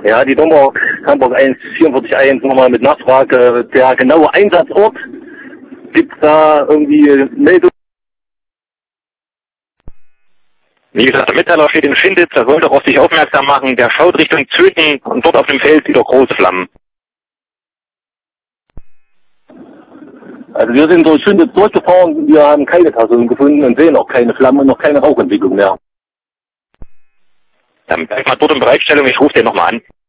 Ja, die Nummer Hamburg 1 44.1 nochmal mit Nachfrage. Der genaue Einsatzort, gibt's da irgendwie Meldung? Wie gesagt, der Mitteiler steht in Schinditz, er soll doch auf sich aufmerksam machen. Der schaut Richtung Zöthen und dort auf dem Feld sieht er große Flammen. Also wir sind durch Schinditz durchgefahren, wir haben keine Person gefunden und sehen auch keine Flammen und noch keine Rauchentwicklung mehr. Dann bleib mal dort in Bereitstellung, ich rufe den nochmal an.